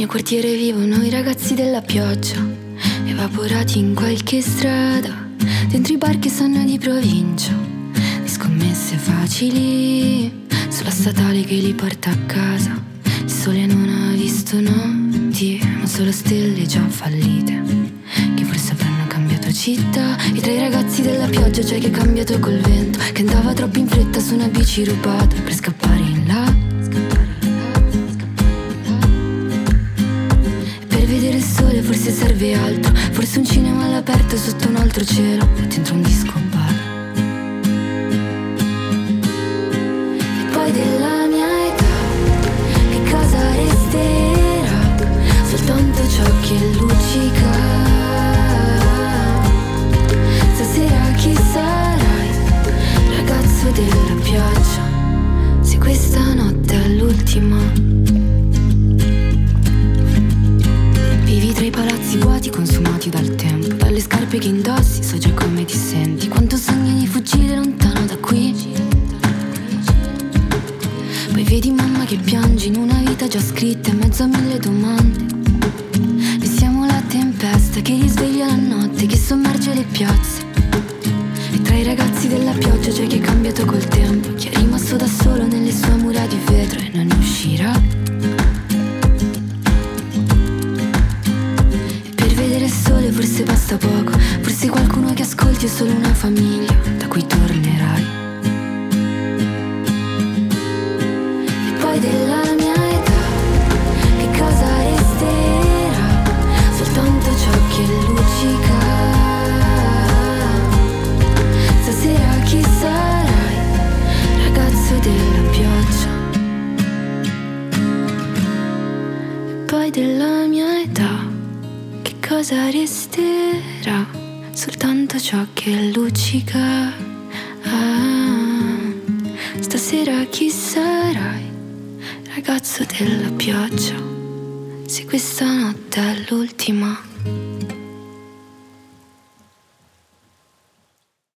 mio quartiere vivono i ragazzi della pioggia, evaporati in qualche strada, dentro i bar che sanno di provincia, di scommesse facili, sulla statale che li porta a casa. Il sole non ha visto notti, ma solo stelle già fallite, che forse avranno cambiato città. E tra i ragazzi della pioggia c'è chi è cambiato col vento, che andava troppo in fretta su una bici rubata per scappare in là. Per vedere il sole forse serve altro, forse un cinema all'aperto sotto un altro cielo, o dentro un disco bar. E poi della mia età che cosa resterà? Soltanto ciò che luccica. Stasera chi sarai, ragazzo della pioggia, se questa notte è l'ultima. Vivi tra i palazzi vuoti consumati dal tempo, dalle scarpe che indossi so già come ti senti, quanto sogni di fuggire lontano da qui. Poi vedi mamma che piange in una vita già scritta in mezzo a mille domande. Noi siamo la tempesta che risveglia la notte, che sommerge le piazze. E tra i ragazzi della pioggia c'è chi è cambiato col tempo, chi è rimasto da solo nelle sue mura di vetro e non ne uscirà. Forse basta poco, forse qualcuno che ascolti è solo una famiglia da cui tornerai. E poi della mia età che cosa resterà? Soltanto ciò che luccica. Stasera chi sarai, ragazzo della pioggia? E poi della mia età cosa resterà? Soltanto ciò che luccica. Stasera chi sarai, ragazzo della pioggia, se questa notte è l'ultima.